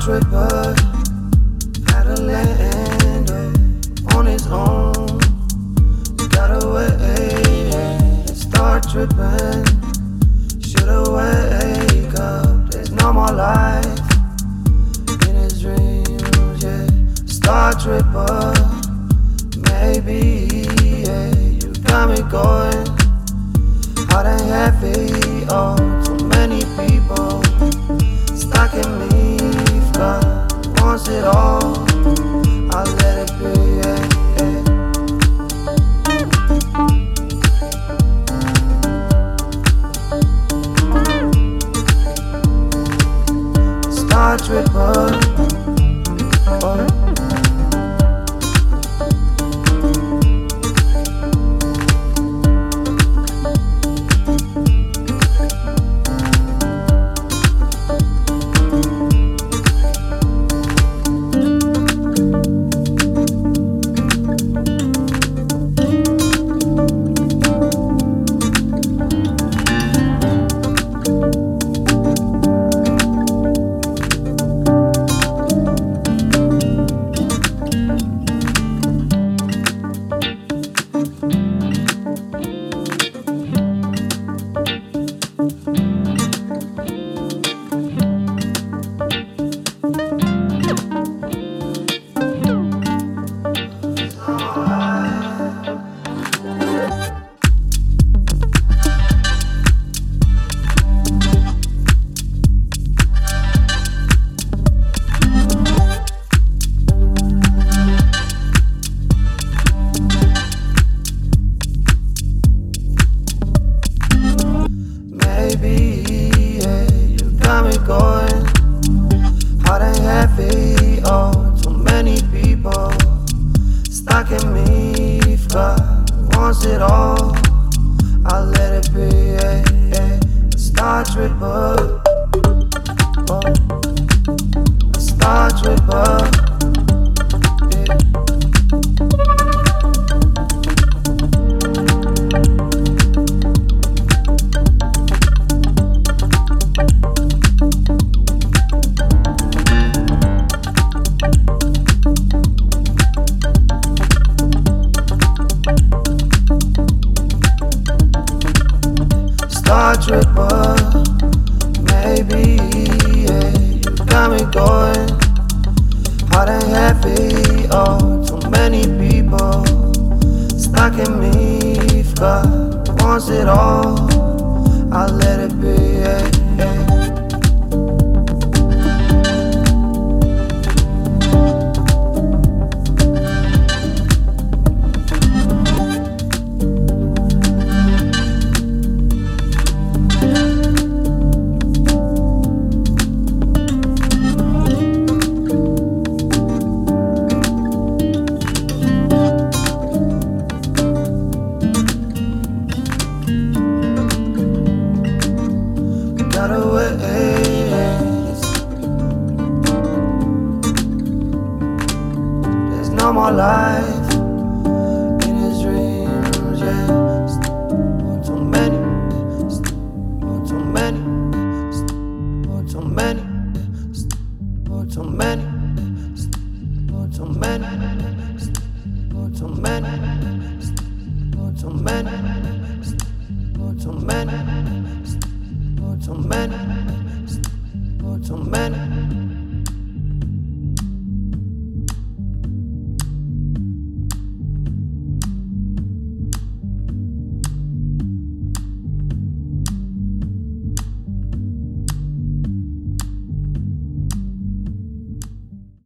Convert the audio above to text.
tripper had to land on his own. Got away and start tripping. Should've wake up. There's no more life in his dreams. Yeah, star tripper. Maybe yeah, you got me going hard and heavy. Oh, too many people stuck in me. God wants it all. I'll let it be. Yeah, yeah. Star tripper. Oh. Star tripper, maybe, yeah, you got me going hard and heavy. Oh, too many people stuck in me. God wants it all. I'll let it be. Yeah, yeah. There's no more life in his dreams. Yeah, too many, too many, too many, too many, too many, too many, too many, too many, too many, too many.